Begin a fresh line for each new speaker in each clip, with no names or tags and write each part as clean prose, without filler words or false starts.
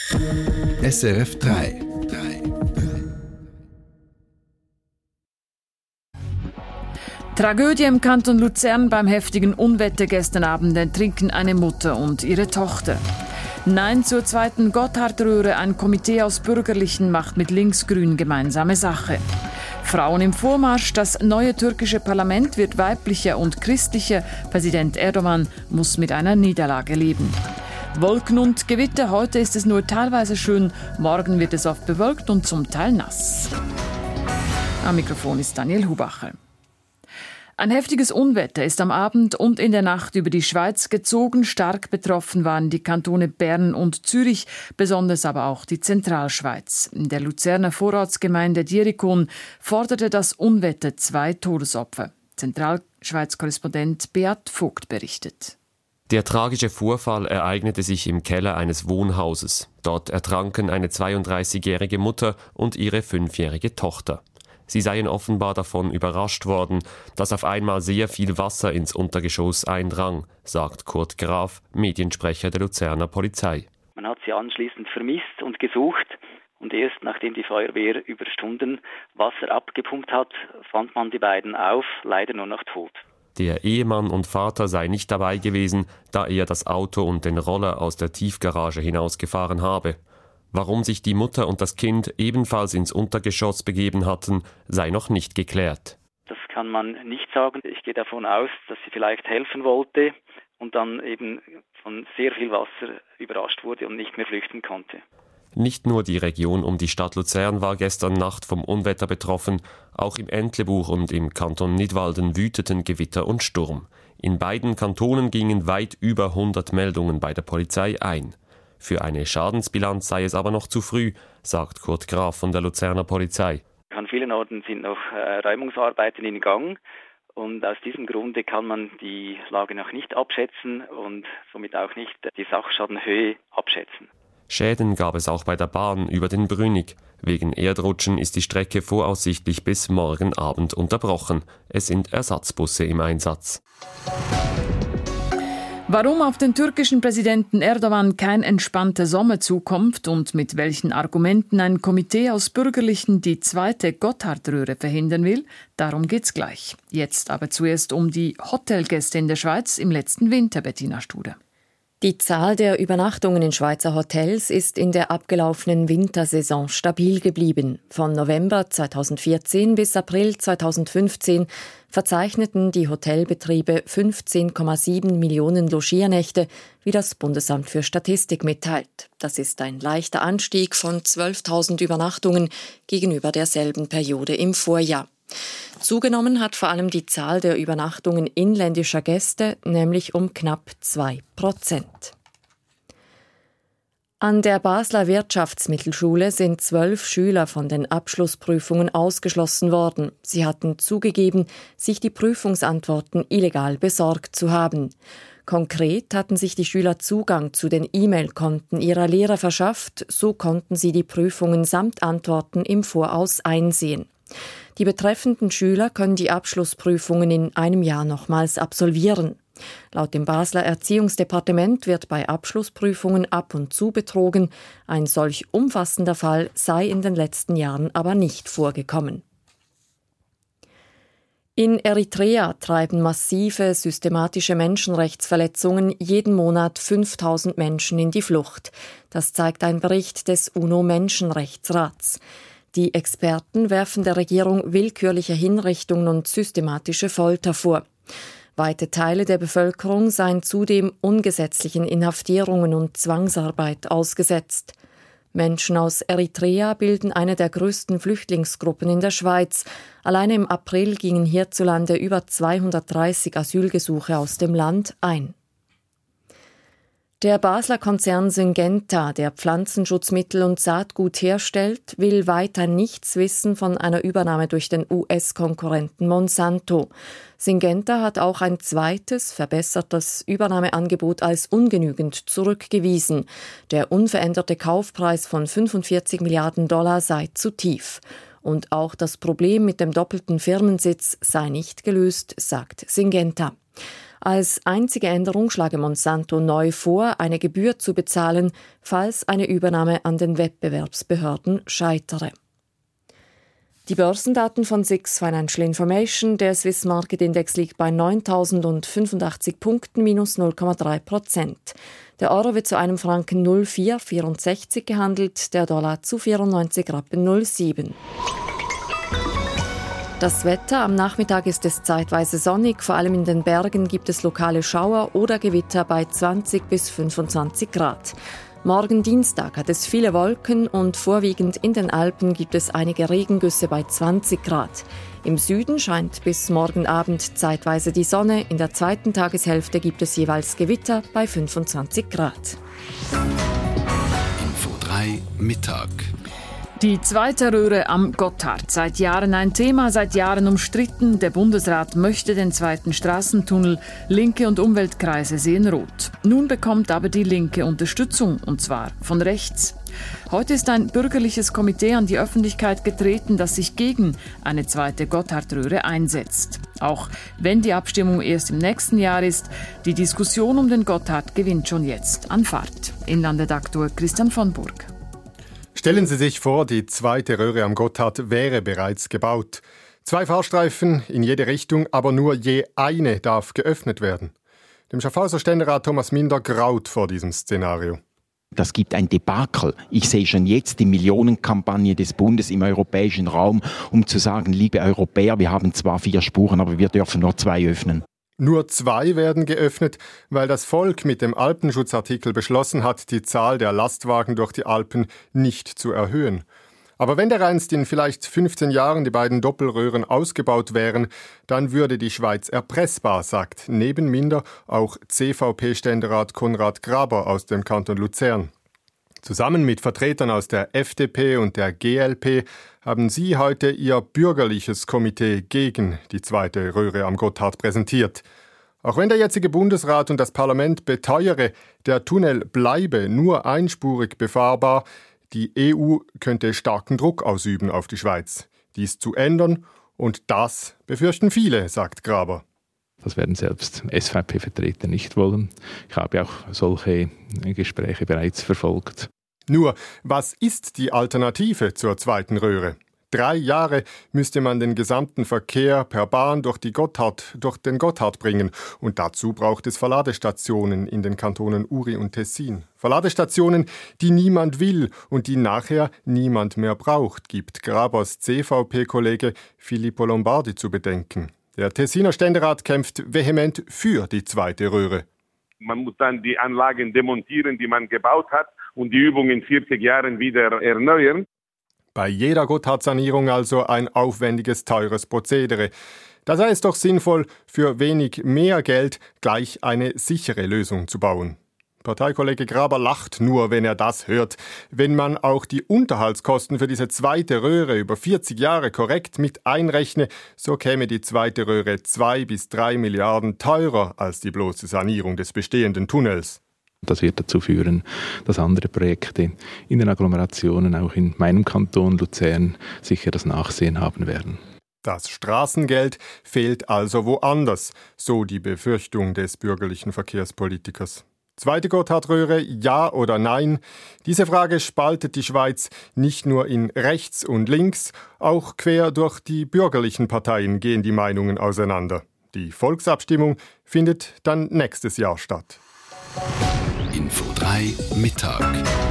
SRF 3.
Tragödie im Kanton Luzern beim heftigen Unwetter gestern Abend ertrinken eine Mutter und ihre Tochter. Nein zur zweiten Gotthardröhre, ein Komitee aus Bürgerlichen macht mit Linksgrün gemeinsame Sache. Frauen im Vormarsch, das neue türkische Parlament wird weiblicher und christlicher. Präsident Erdogan muss mit einer Niederlage leben. Wolken und Gewitter, heute ist es nur teilweise schön, morgen wird es oft bewölkt und zum Teil nass. Am Mikrofon ist Daniel Hubacher. Ein heftiges Unwetter ist am Abend und in der Nacht über die Schweiz gezogen. Stark betroffen waren die Kantone Bern und Zürich, besonders aber auch die Zentralschweiz. In der Luzerner Vorortsgemeinde Dierikon forderte das Unwetter 2 Todesopfer. Zentralschweiz-Korrespondent Beat Vogt berichtet.
Der tragische Vorfall ereignete sich im Keller eines Wohnhauses. Dort ertranken eine 32-jährige Mutter und ihre 5-jährige Tochter. Sie seien offenbar davon überrascht worden, dass auf einmal sehr viel Wasser ins Untergeschoss eindrang, sagt Kurt Graf, Mediensprecher der Luzerner Polizei.
Man hat sie anschließend vermisst und gesucht und erst nachdem die Feuerwehr über Stunden Wasser abgepumpt hat, fand man die beiden auf, leider nur noch tot.
Der Ehemann und Vater sei nicht dabei gewesen, da er das Auto und den Roller aus der Tiefgarage hinausgefahren habe. Warum sich die Mutter und das Kind ebenfalls ins Untergeschoss begeben hatten, sei noch nicht geklärt.
Das kann man nicht sagen. Ich gehe davon aus, dass sie vielleicht helfen wollte und dann eben von sehr viel Wasser überrascht wurde und nicht mehr flüchten konnte.
Nicht nur die Region um die Stadt Luzern war gestern Nacht vom Unwetter betroffen, auch im Entlebuch und im Kanton Nidwalden wüteten Gewitter und Sturm. In beiden Kantonen gingen weit über 100 Meldungen bei der Polizei ein. Für eine Schadensbilanz sei es aber noch zu früh, sagt Kurt Graf von der Luzerner Polizei.
An vielen Orten sind noch Räumungsarbeiten in Gang und aus diesem Grunde kann man die Lage noch nicht abschätzen und somit auch nicht die Sachschadenhöhe abschätzen.
Schäden gab es auch bei der Bahn über den Brünig. Wegen Erdrutschen ist die Strecke voraussichtlich bis morgen Abend unterbrochen. Es sind Ersatzbusse im Einsatz.
Warum auf den türkischen Präsidenten Erdogan kein entspannter Sommer zukommt und mit welchen Argumenten ein Komitee aus Bürgerlichen die zweite Gotthardröhre verhindern will, darum geht's gleich. Jetzt aber zuerst um die Hotelgäste in der Schweiz im letzten Winter, Bettina Studer.
Die Zahl der Übernachtungen in Schweizer Hotels ist in der abgelaufenen Wintersaison stabil geblieben. Von November 2014 bis April 2015 verzeichneten die Hotelbetriebe 15,7 Millionen Logiernächte, wie das Bundesamt für Statistik mitteilt. Das ist ein leichter Anstieg von 12.000 Übernachtungen gegenüber derselben Periode im Vorjahr. Zugenommen hat vor allem die Zahl der Übernachtungen inländischer Gäste, nämlich um knapp 2%. An der Basler Wirtschaftsmittelschule sind 12 Schüler von den Abschlussprüfungen ausgeschlossen worden. Sie hatten zugegeben, sich die Prüfungsantworten illegal besorgt zu haben. Konkret hatten sich die Schüler Zugang zu den E-Mail-Konten ihrer Lehrer verschafft, so konnten sie die Prüfungen samt Antworten im Voraus einsehen. Die betreffenden Schüler können die Abschlussprüfungen in einem Jahr nochmals absolvieren. Laut dem Basler Erziehungsdepartement wird bei Abschlussprüfungen ab und zu betrogen. Ein solch umfassender Fall sei in den letzten Jahren aber nicht vorgekommen. In Eritrea treiben massive, systematische Menschenrechtsverletzungen jeden Monat 5.000 Menschen in die Flucht. Das zeigt ein Bericht des UNO-Menschenrechtsrats. Die Experten werfen der Regierung willkürliche Hinrichtungen und systematische Folter vor. Weite Teile der Bevölkerung seien zudem ungesetzlichen Inhaftierungen und Zwangsarbeit ausgesetzt. Menschen aus Eritrea bilden eine der größten Flüchtlingsgruppen in der Schweiz. Alleine im April gingen hierzulande über 230 Asylgesuche aus dem Land ein. Der Basler Konzern Syngenta, der Pflanzenschutzmittel und Saatgut herstellt, will weiter nichts wissen von einer Übernahme durch den US-Konkurrenten Monsanto. Syngenta hat auch ein zweites, verbessertes Übernahmeangebot als ungenügend zurückgewiesen. Der unveränderte Kaufpreis von $45 Milliarden sei zu tief. Und auch das Problem mit dem doppelten Firmensitz sei nicht gelöst, sagt Syngenta. Als einzige Änderung schlage Monsanto neu vor, eine Gebühr zu bezahlen, falls eine Übernahme an den Wettbewerbsbehörden scheitere. Die Börsendaten von SIX Financial Information, der Swiss Market Index liegt bei 9.085 Punkten, minus 0,3%. Der Euro wird zu einem Franken 0,464 gehandelt, der Dollar zu 94,07 Rappen. Das Wetter: Am Nachmittag ist es zeitweise sonnig, vor allem in den Bergen gibt es lokale Schauer oder Gewitter bei 20 bis 25 Grad. Morgen Dienstag hat es viele Wolken und vorwiegend in den Alpen gibt es einige Regengüsse bei 20 Grad. Im Süden scheint bis morgen Abend zeitweise die Sonne, in der zweiten Tageshälfte gibt es jeweils Gewitter bei 25 Grad.
Info 3 Mittag.
Die zweite Röhre am Gotthard. Seit Jahren ein Thema, seit Jahren umstritten. Der Bundesrat möchte den zweiten Straßentunnel. Linke und Umweltkreise sehen rot. Nun bekommt aber die Linke Unterstützung, und zwar von rechts. Heute ist ein bürgerliches Komitee an die Öffentlichkeit getreten, das sich gegen eine zweite Gotthardröhre einsetzt. Auch wenn die Abstimmung erst im nächsten Jahr ist, die Diskussion um den Gotthard gewinnt schon jetzt an Fahrt. Inlandredaktor Christian von Burg.
Stellen Sie sich vor, die zweite Röhre am Gotthard wäre bereits gebaut. 2 Fahrstreifen in jede Richtung, aber nur je eine darf geöffnet werden. Dem Schaffhauser Ständerat Thomas Minder graut vor diesem Szenario.
Das gibt ein Debakel. Ich sehe schon jetzt die Millionenkampagne des Bundes im europäischen Raum, um zu sagen, liebe Europäer, wir haben zwar 4 Spuren, aber wir dürfen nur 2 öffnen.
Nur 2 werden geöffnet, weil das Volk mit dem Alpenschutzartikel beschlossen hat, die Zahl der Lastwagen durch die Alpen nicht zu erhöhen. Aber wenn dereinst in vielleicht 15 Jahren die beiden Doppelröhren ausgebaut wären, dann würde die Schweiz erpressbar, sagt neben Minder auch CVP-Ständerat Konrad Graber aus dem Kanton Luzern. Zusammen mit Vertretern aus der FDP und der GLP haben sie heute ihr bürgerliches Komitee gegen die zweite Röhre am Gotthard präsentiert. Auch wenn der jetzige Bundesrat und das Parlament beteuere, der Tunnel bleibe nur einspurig befahrbar, die EU könnte starken Druck ausüben auf die Schweiz, dies zu ändern, und das befürchten viele, sagt Graber.
Das werden selbst SVP-Vertreter nicht wollen. Ich habe auch solche Gespräche bereits verfolgt.
Nur, was ist die Alternative zur zweiten Röhre? 3 Jahre müsste man den gesamten Verkehr per Bahn durch den Gotthard bringen. Und dazu braucht es Verladestationen in den Kantonen Uri und Tessin. Verladestationen, die niemand will und die nachher niemand mehr braucht, gibt Grabers CVP-Kollege Filippo Lombardi zu bedenken. Der Tessiner Ständerat kämpft vehement für die zweite Röhre.
Man muss dann die Anlagen demontieren, die man gebaut hat, und die Übung in 40 Jahren wieder erneuern.
Bei jeder Gotthard-Sanierung also ein aufwendiges, teures Prozedere. Da sei es doch sinnvoll, für wenig mehr Geld gleich eine sichere Lösung zu bauen. Parteikollege Graber lacht nur, wenn er das hört. Wenn man auch die Unterhaltskosten für diese zweite Röhre über 40 Jahre korrekt mit einrechne, so käme die zweite Röhre 2 bis 3 Milliarden teurer als die bloße Sanierung des bestehenden Tunnels.
Das wird dazu führen, dass andere Projekte in den Agglomerationen, auch in meinem Kanton Luzern, sicher das Nachsehen haben werden.
Das Straßengeld fehlt also woanders, so die Befürchtung des bürgerlichen Verkehrspolitikers. Zweite Gotthardröhre, ja oder nein? Diese Frage spaltet die Schweiz nicht nur in rechts und links, auch quer durch die bürgerlichen Parteien gehen die Meinungen auseinander. Die Volksabstimmung findet dann nächstes Jahr statt.
Info 3 Mittag.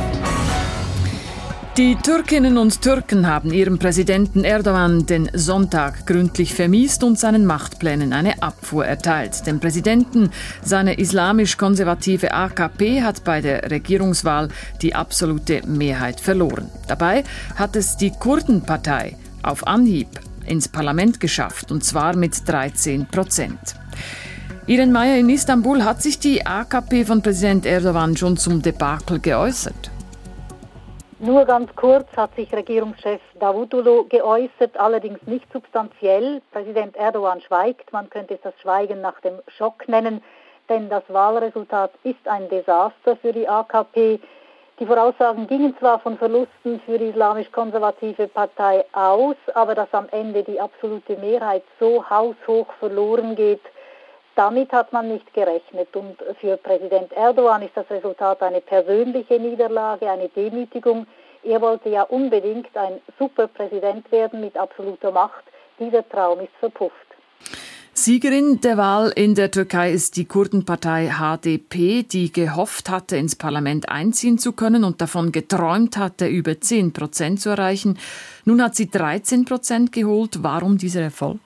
Die Türkinnen und Türken haben ihrem Präsidenten Erdogan den Sonntag gründlich vermiest und seinen Machtplänen eine Abfuhr erteilt. Dem Präsidenten, seine islamisch-konservative AKP, hat bei der Regierungswahl die absolute Mehrheit verloren. Dabei hat es die Kurdenpartei auf Anhieb ins Parlament geschafft, und zwar mit 13%. Irene Meyer in Istanbul, hat sich die AKP von Präsident Erdogan schon zum Debakel geäußert?
Nur ganz kurz hat sich Regierungschef Davutoglu geäußert, allerdings nicht substanziell. Präsident Erdogan schweigt, man könnte es das Schweigen nach dem Schock nennen, denn das Wahlresultat ist ein Desaster für die AKP. Die Voraussagen gingen zwar von Verlusten für die islamisch-konservative Partei aus, aber dass am Ende die absolute Mehrheit so haushoch verloren geht, Damit hat man nicht gerechnet. Und für Präsident Erdogan ist das Resultat eine persönliche Niederlage, eine Demütigung. Er wollte ja unbedingt ein Superpräsident werden mit absoluter Macht. Dieser Traum ist verpufft.
Siegerin der Wahl in der Türkei ist die Kurdenpartei HDP, die gehofft hatte, ins Parlament einziehen zu können und davon geträumt hatte, über 10% zu erreichen. Nun hat sie 13% geholt. Warum dieser Erfolg?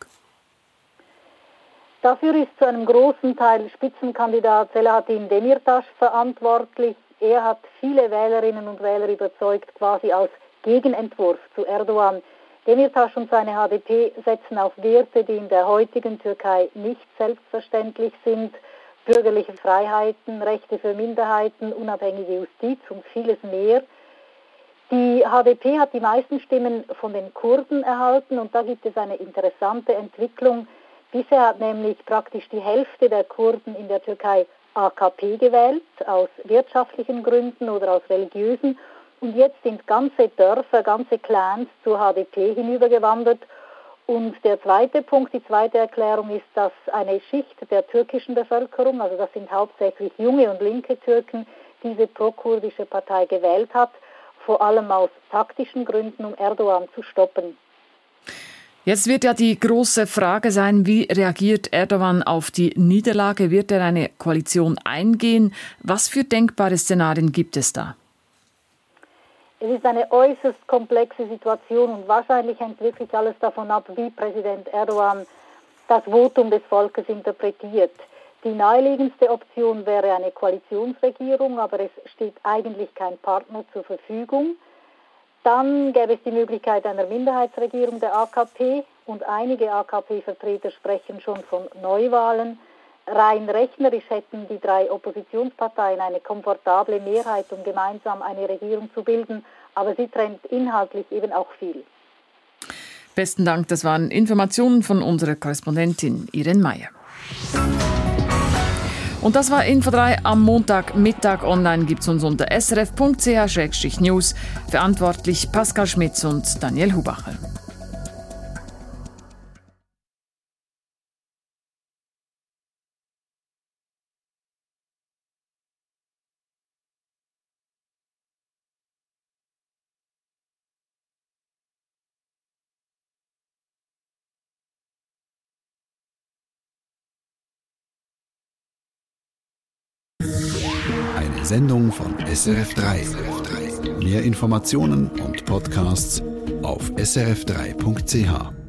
Dafür ist zu einem großen Teil Spitzenkandidat Selahattin Demirtas verantwortlich. Er hat viele Wählerinnen und Wähler überzeugt, quasi als Gegenentwurf zu Erdogan. Demirtas und seine HDP setzen auf Werte, die in der heutigen Türkei nicht selbstverständlich sind. Bürgerliche Freiheiten, Rechte für Minderheiten, unabhängige Justiz und vieles mehr. Die HDP hat die meisten Stimmen von den Kurden erhalten und da gibt es eine interessante Entwicklung. Bisher hat nämlich praktisch die Hälfte der Kurden in der Türkei AKP gewählt, aus wirtschaftlichen Gründen oder aus religiösen. Und jetzt sind ganze Dörfer, ganze Clans zur HDP hinübergewandert. Und der zweite Punkt, die zweite Erklärung ist, dass eine Schicht der türkischen Bevölkerung, also das sind hauptsächlich junge und linke Türken, diese prokurdische Partei gewählt hat, vor allem aus taktischen Gründen, um Erdogan zu stoppen.
Jetzt wird ja die große Frage sein, wie reagiert Erdogan auf die Niederlage? Wird er eine Koalition eingehen? Was für denkbare Szenarien gibt es da?
Es ist eine äußerst komplexe Situation und wahrscheinlich hängt wirklich alles davon ab, wie Präsident Erdogan das Votum des Volkes interpretiert. Die naheliegendste Option wäre eine Koalitionsregierung, aber es steht eigentlich kein Partner zur Verfügung. Dann gäbe es die Möglichkeit einer Minderheitsregierung der AKP und einige AKP-Vertreter sprechen schon von Neuwahlen. Rein rechnerisch hätten die drei Oppositionsparteien eine komfortable Mehrheit, um gemeinsam eine Regierung zu bilden, aber sie trennt inhaltlich eben auch viel.
Besten Dank, das waren Informationen von unserer Korrespondentin Irene Meyer. Und das war Info 3 am Montagmittag. Online gibt es uns unter srf.ch/news. Verantwortlich Pascal Schmitz und Daniel Hubacher.
Eine Sendung von SRF3. Mehr Informationen und Podcasts auf srf3.ch.